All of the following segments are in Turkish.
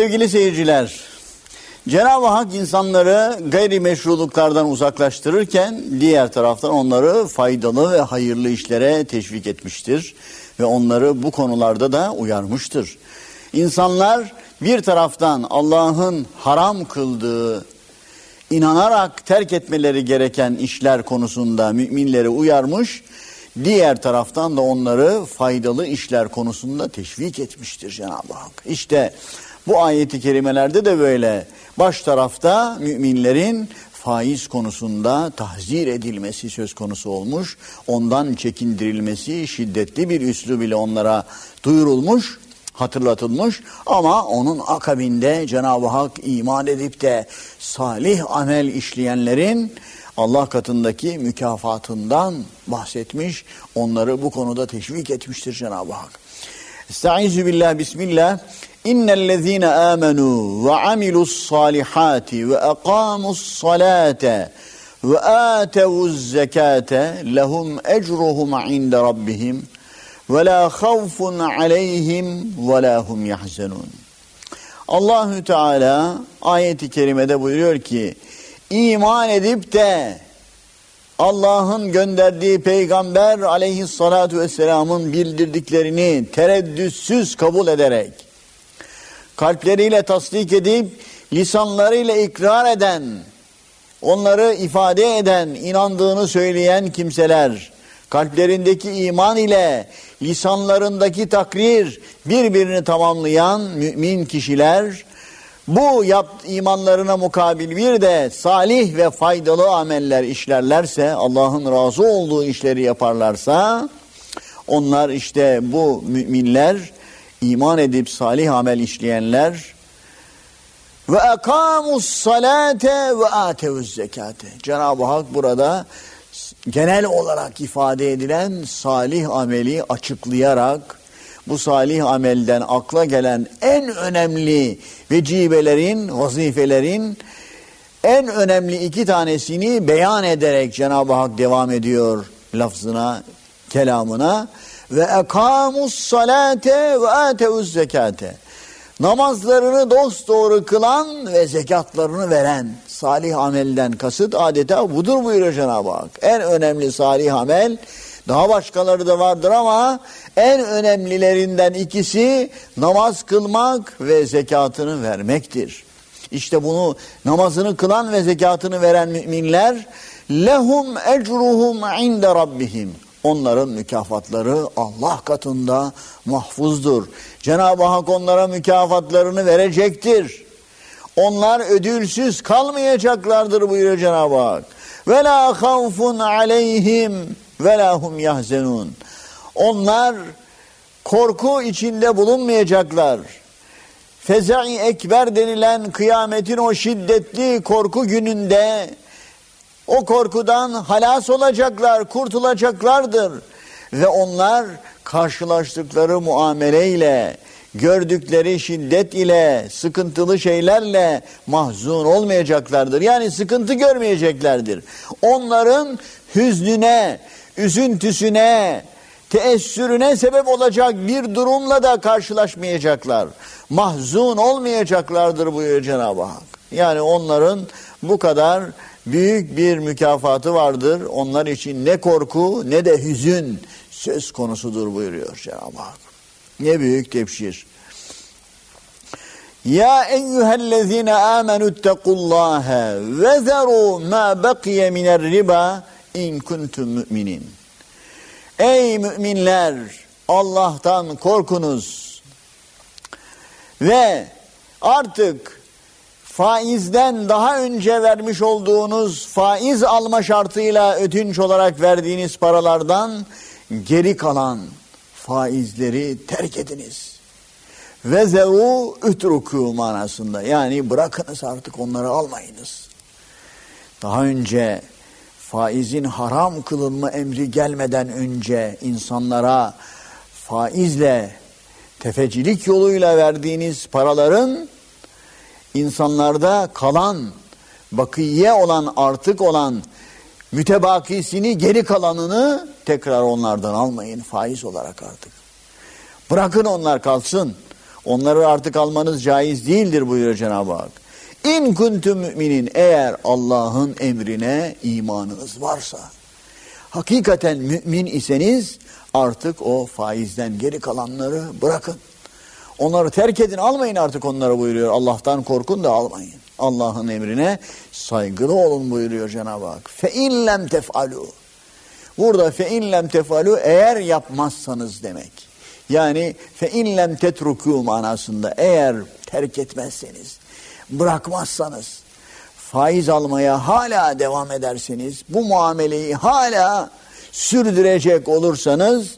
Sevgili seyirciler, Cenab-ı Hak insanları gayrimeşruluklardan uzaklaştırırken diğer taraftan onları faydalı ve hayırlı işlere teşvik etmiştir ve onları bu konularda da uyarmıştır. İnsanlar bir taraftan Allah'ın haram kıldığı, inanarak terk etmeleri gereken işler konusunda müminleri uyarmış, diğer taraftan da onları faydalı işler konusunda teşvik etmiştir Cenab-ı Hak. İşte bu ayeti kerimelerde de böyle. Baş tarafta müminlerin faiz konusunda tahzir edilmesi söz konusu olmuş. Ondan çekindirilmesi şiddetli bir üslub ile onlara duyurulmuş, hatırlatılmış. Ama onun akabinde Cenab-ı Hak iman edip de salih amel işleyenlerin Allah katındaki mükafatından bahsetmiş. Onları bu konuda teşvik etmiştir Cenab-ı Hak. Estaizu billah, bismillah. İnnellezîne âmenû ve amilussâlihâti ve ekâmusssalâte ve âtevuz-zekâte lehum ecruhum inde rabbihim ve lâ havfun aleyhim ve lâ hum yahzenûn. Allahü Teala ayet-i kerimede buyuruyor ki, iman edip de Allah'ın gönderdiği Peygamber aleyhissalatu vesselamın bildirdiklerini tereddütsüz kabul ederek, kalpleriyle tasdik edip, lisanlarıyla ikrar eden, onları ifade eden, inandığını söyleyen kimseler, kalplerindeki iman ile lisanlarındaki takrir birbirini tamamlayan mümin kişiler, bu imanlarına mukabil bir de salih ve faydalı ameller işlerlerse, Allah'ın razı olduğu işleri yaparlarsa, onlar işte bu müminler, iman edip salih amel işleyenler ve ekâmu's-salâte ve âtevuz-zekâte. Cenab-ı Hak burada genel olarak ifade edilen salih ameli açıklayarak, bu salih amelden akla gelen en önemli vecibelerin, vazifelerin en önemli iki tanesini beyan ederek Cenab-ı Hak devam ediyor lafzına, kelamına. Ve ekâmu's-salâte ve âtevuz-zekâte. Namazlarını dosdoğru kılan ve zekatlarını veren. Salih amelden kasıt adeta budur buyuruyor Cenab-ı Hak. En önemli salih amel, daha başkaları da vardır ama en önemlilerinden ikisi namaz kılmak ve zekatını vermektir. İşte bunu, namazını kılan ve zekatını veren müminler, lehum ecruhum inde rabbihim. Onların mükafatları Allah katında mahfuzdur. Cenab-ı Hak onlara mükafatlarını verecektir. Onlar ödülsüz kalmayacaklardır buyuruyor Cenab-ı Hak. Ve la havfun aleyhim ve la hum yahzenun. Onlar korku içinde bulunmayacaklar. Feza-i ekber denilen kıyametin o şiddetli korku gününde o korkudan halas olacaklar, kurtulacaklardır. Ve onlar karşılaştıkları muameleyle, gördükleri şiddet ile, sıkıntılı şeylerle mahzun olmayacaklardır. Yani sıkıntı görmeyeceklerdir. Onların hüznüne, üzüntüsüne, teessürüne sebep olacak bir durumla da karşılaşmayacaklar. Mahzun olmayacaklardır buyuruyor Cenab-ı Hak. Yani onların bu kadar büyük bir mükafatı vardır. Onlar için ne korku ne de hüzün söz konusudur buyuruyor Cenab-ı Hak. Ne büyük tebşir. Ya eyyühellezine amenüttekullâhe ve zerû mâ bekiye miner riba in kuntum müminin. Ey müminler, Allah'tan korkunuz ve artık faizden daha önce vermiş olduğunuz faiz alma şartıyla ödünç olarak verdiğiniz paralardan geri kalan faizleri terk ediniz. Ve zeru ütruku manasında, yani bırakınız, artık onları almayınız. Daha önce faizin haram kılınma emri gelmeden önce insanlara faizle, tefecilik yoluyla verdiğiniz paraların insanlarda kalan, bakiye olan, artık olan mütebakisini, geri kalanını tekrar onlardan almayın faiz olarak artık. Bırakın onlar kalsın. Onları artık almanız caiz değildir buyuruyor Cenab-ı Hak. İn kuntum müminin, eğer Allah'ın emrine imanınız varsa, hakikaten mümin iseniz artık o faizden geri kalanları bırakın. Onları terk edin, almayın artık onları buyuruyor. Allah'tan korkun da almayın. Allah'ın emrine saygılı olun buyuruyor Cenab-ı Hak. Fe in lem tef'alu. Burada fe in lem tef'alu, eğer yapmazsanız demek. Yani fe in lem tetruku manasında, eğer terk etmezseniz, bırakmazsanız, faiz almaya hala devam ederseniz, bu muameleyi hala sürdürecek olursanız,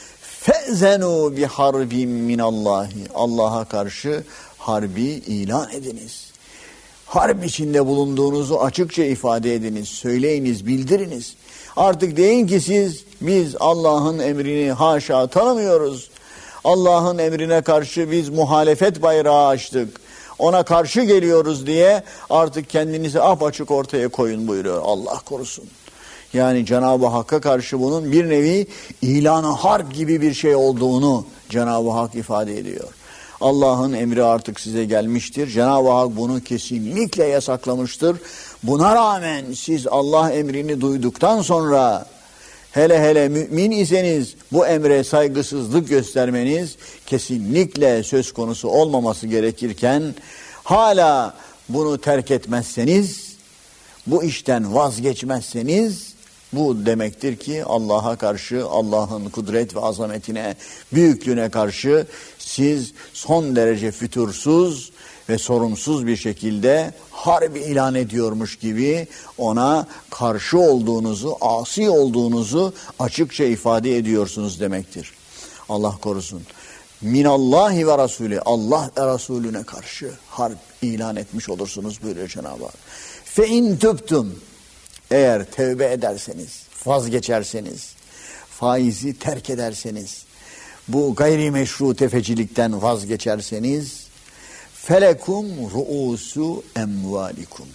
fe'zenû biharbin minallahi. Allah'a karşı harbi ilan ediniz. Harp içinde bulunduğunuzu açıkça ifade ediniz, söyleyiniz, bildiriniz. Artık deyin ki biz Allah'ın emrini haşa tanımıyoruz. Allah'ın emrine karşı biz muhalefet bayrağı açtık. Ona karşı geliyoruz diye artık kendinizi apaçık ortaya koyun buyuruyor. Allah korusun. Yani Cenab-ı Hakk'a karşı bunun bir nevi ilan-ı harp gibi bir şey olduğunu Cenab-ı Hak ifade ediyor. Allah'ın emri artık size gelmiştir. Cenab-ı Hak bunu kesinlikle yasaklamıştır. Buna rağmen siz Allah emrini duyduktan sonra, hele mümin iseniz, bu emre saygısızlık göstermeniz kesinlikle söz konusu olmaması gerekirken, hala bunu terk etmezseniz, bu işten vazgeçmezseniz, bu demektir ki Allah'a karşı, Allah'ın kudret ve azametine, büyüklüğüne karşı siz son derece fütursuz ve sorumsuz bir şekilde harbi ilan ediyormuş gibi ona karşı olduğunuzu, asi olduğunuzu açıkça ifade ediyorsunuz demektir. Allah korusun. Minallahi ve Resulü, Allah ve Resulüne karşı harp ilan etmiş olursunuz buyuruyor Cenab-ı Hak. Fe in tübtüm, eğer tevbe ederseniz, vazgeçerseniz, faizi terk ederseniz, bu gayrimeşru tefecilikten vazgeçerseniz, felekum ruusu emvalikum.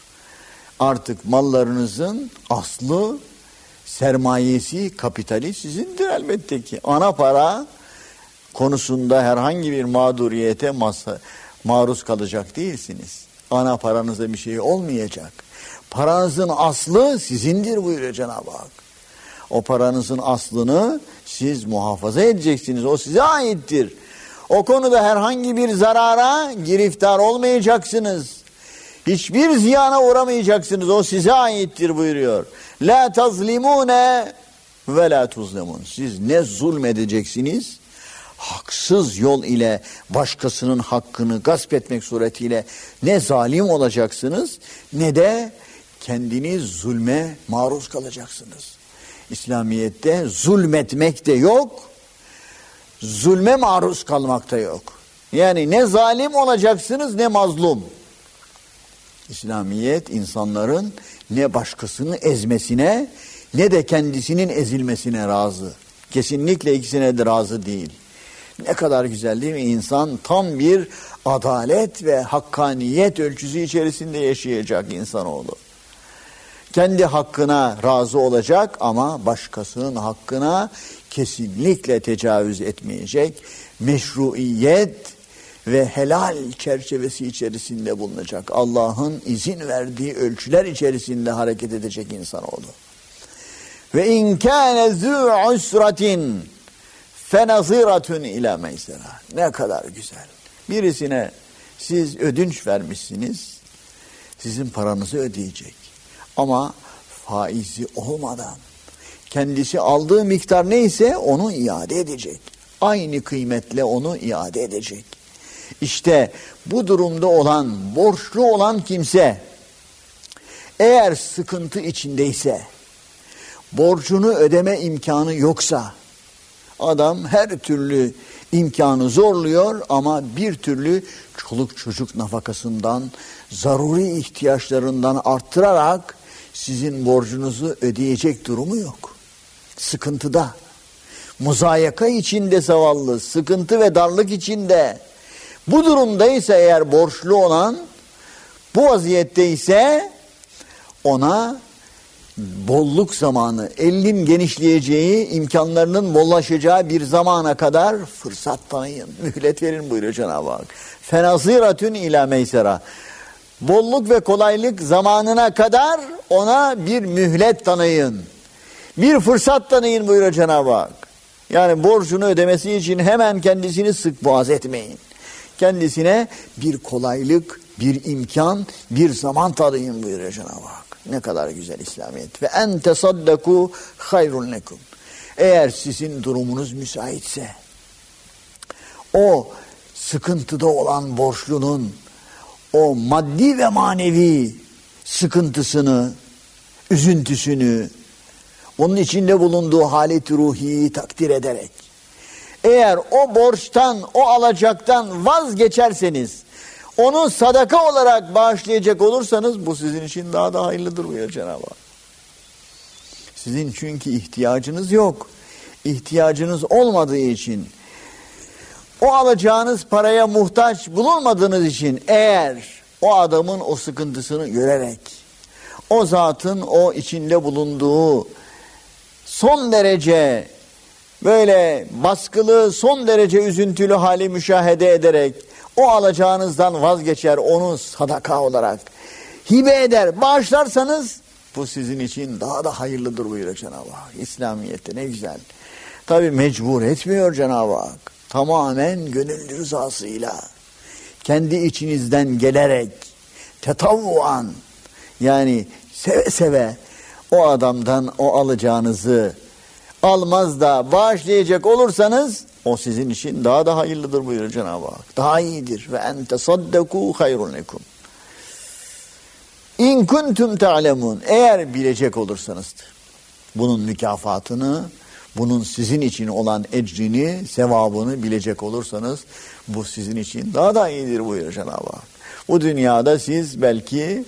Artık mallarınızın aslı, sermayesi, kapitali sizindir elbette ki. Ana para konusunda herhangi bir mağduriyete maruz kalacak değilsiniz. Ana paranıza bir şey olmayacak. Paranızın aslı sizindir buyuruyor Cenab-ı Hak. O paranızın aslını siz muhafaza edeceksiniz. O size aittir. O konuda herhangi bir zarara giriftar olmayacaksınız. Hiçbir ziyana uğramayacaksınız. O size aittir buyuruyor. La tazlimune ve la tuzlemun. Siz ne zulmedeceksiniz, haksız yol ile başkasının hakkını gasp etmek suretiyle ne zalim olacaksınız, ne de kendiniz zulme maruz kalacaksınız. İslamiyet'te zulmetmek de yok, zulme maruz kalmak da yok. Yani ne zalim olacaksınız ne mazlum. İslamiyet insanların ne başkasını ezmesine ne de kendisinin ezilmesine razı. Kesinlikle ikisine de razı değil. Ne kadar güzel değil mi? İnsan tam bir adalet ve hakkaniyet ölçüsü içerisinde yaşayacak insanoğlu. Kendi hakkına razı olacak ama başkasının hakkına kesinlikle tecavüz etmeyecek. Meşruiyet ve helal çerçevesi içerisinde bulunacak. Allah'ın izin verdiği ölçüler içerisinde hareket edecek insanoğlu. Ve in kâne zû usratin fenaziratun ila meysera. Ne kadar güzel. Birisine siz ödünç vermişsiniz, sizin paranızı ödeyecek. Ama faizi olmadan kendisi aldığı miktar neyse onu iade edecek. Aynı kıymetle onu iade edecek. İşte bu durumda olan, borçlu olan kimse eğer sıkıntı içindeyse, borcunu ödeme imkanı yoksa, adam her türlü imkanı zorluyor ama bir türlü çoluk çocuk nafakasından, zaruri ihtiyaçlarından arttırarak sizin borcunuzu ödeyecek durumu yok. Sıkıntıda, muzayaka içinde zavallı, sıkıntı ve darlık içinde. Bu durumdaysa eğer borçlu olan, bu vaziyetteyse ona bolluk zamanı, elin genişleyeceği, imkanlarının bollaşacağı bir zamana kadar fırsat tanıyın. Mühlet verin buyuruyor Cenab-ı Hak. Fenasiratün ila meysera. Bolluk ve kolaylık zamanına kadar ona bir mühlet tanıyın. Bir fırsat tanıyın buyuruyor Cenab-ı Hak. Yani borcunu ödemesi için hemen kendisini sık boğaz etmeyin. Kendisine bir kolaylık, bir imkan, bir zaman tanıyın buyuruyor Cenab-ı Hak. Ne kadar güzel İslamiyet. Ve en tesaddaku hayrun lekum. Eğer sizin durumunuz müsaitse, o sıkıntıda olan borçlunun o maddi ve manevi sıkıntısını, üzüntüsünü, onun içinde bulunduğu halet-i ruhiyi takdir ederek, eğer o borçtan, o alacaktan vazgeçerseniz, onu sadaka olarak bağışlayacak olursanız, bu sizin için daha da hayırlıdır buyuruyor Cenab-ı Hak. Sizin çünkü ihtiyacınız yok. İhtiyacınız olmadığı için, o alacağınız paraya muhtaç bulunmadığınız için, eğer o adamın o sıkıntısını görerek, o zatın o içinde bulunduğu son derece böyle baskılı, son derece üzüntülü hali müşahede ederek o alacağınızdan vazgeçer, onu sadaka olarak hibe eder, bağışlarsanız bu sizin için daha da hayırlıdır buyuruyor Cenab-ı Hak. İslamiyet'te ne güzel. Tabi mecbur etmiyor Cenab-ı Hak. Tamamen gönül rızasıyla, kendi içinizden gelerek, tetavvuan, yani seve seve o adamdan o alacağınızı almaz da bağışlayacak olursanız, o sizin için daha da hayırlıdır buyuruyor Cenab-ı Hak. Daha iyidir. Ve en tesaddaku hayrun lekum. İn kuntum ta'lemun. Eğer bilecek olursanız, bunun mükafatını, bunun sizin için olan ecrini, sevabını bilecek olursanız, bu sizin için daha da iyidir buyuruyor Cenab-ı Hak. Bu dünyada siz belki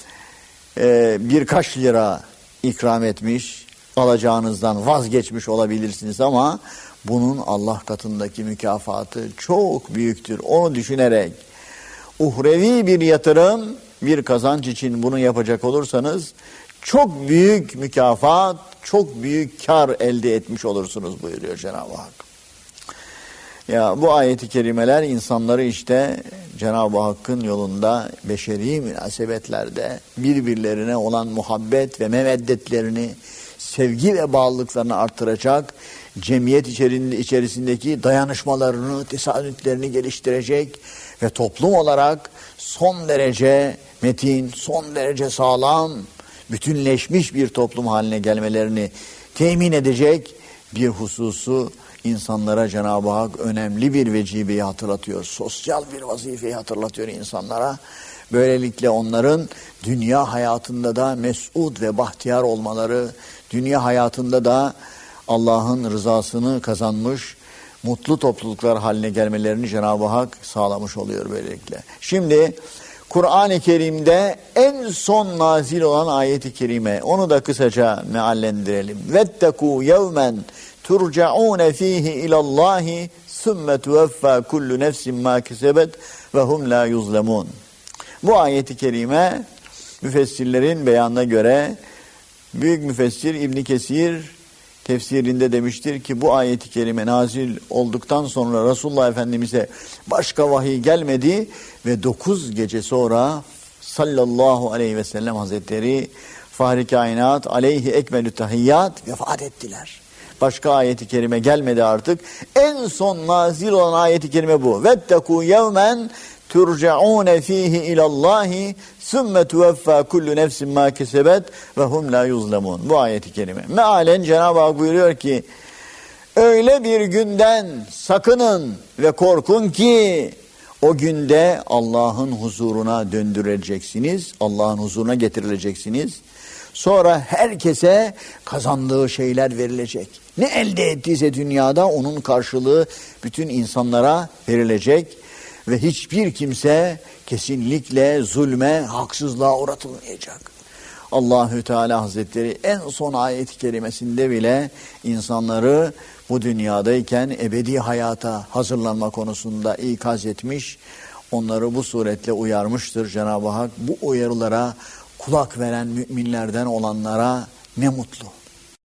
birkaç lira ikram etmiş, alacağınızdan vazgeçmiş olabilirsiniz ama bunun Allah katındaki mükafatı çok büyüktür. Onu düşünerek uhrevi bir yatırım, bir kazanç için bunu yapacak olursanız çok büyük mükafat, çok büyük kar elde etmiş olursunuz buyuruyor Cenab-ı Hak. Ya bu ayet-i kerimeler insanları işte Cenab-ı Hakk'ın yolunda beşeri münasebetlerde birbirlerine olan muhabbet ve meveddetlerini, sevgi ve bağlılıklarını artıracak, cemiyet içerisindeki dayanışmalarını, tesadütlerini geliştirecek ve toplum olarak son derece metin, son derece sağlam, bütünleşmiş bir toplum haline gelmelerini temin edecek bir hususu insanlara Cenab-ı Hak önemli bir vecibeyi hatırlatıyor. Sosyal bir vazifeyi hatırlatıyor insanlara. Böylelikle onların dünya hayatında da mes'ud ve bahtiyar olmaları, dünya hayatında da Allah'ın rızasını kazanmış, mutlu topluluklar haline gelmelerini Cenab-ı Hak sağlamış oluyor böylelikle. Şimdi Kur'an-ı Kerim'de en son nazil olan ayet-i kerime, onu da kısaca meallendirelim. وَاتَّقُوا يَوْمًا تُرْجَعُونَ ف۪يهِ اِلَى اللّٰهِ ثُمَّ تُوَفَّى كُلُّ نَفْسٍ مَا كَسَبَتْ وَهُمْ لَا يُظْلَمُونَ. Bu ayet-i kerime müfessirlerin beyanına göre büyük müfessir İbn Kesir tefsirinde demiştir ki bu ayet-i kerime nazil olduktan sonra Resulullah Efendimiz'e başka vahiy gelmedi ve 9 gece sonra sallallahu aleyhi ve sellem Hazretleri Fahri Kainat aleyhi ekmelü tahiyyat vefat ettiler. Başka ayet-i kerime gelmedi artık. En son nazil olan ayet-i kerime bu. وَاتَّقُوا يَوْمًا تُرْجَعُونَ ف۪يهِ اِلَى اللّٰهِ ثُمَّ تُوَفَّى كُلُّ نَفْسٍ مَا كَسَبَتْ وَهُمْ لَا يُظْلَمُونَ. Bu ayet-i kerime. Mealen Cenab-ı Hak buyuruyor ki, öyle bir günden sakının ve korkun ki o günde Allah'ın huzuruna döndürüleceksiniz, Allah'ın huzuruna getirileceksiniz. Sonra herkese kazandığı şeyler verilecek. Ne elde ettiyse dünyada onun karşılığı bütün insanlara verilecek. Ve hiçbir kimse kesinlikle zulme, haksızlığa uğratılmayacak. Allahü Teala Hazretleri en son ayet-i kerimesinde bile insanları bu dünyadayken ebedi hayata hazırlanma konusunda ikaz etmiş, onları bu suretle uyarmıştır Cenab-ı Hak. Bu uyarılara kulak veren müminlerden olanlara Ne mutlu.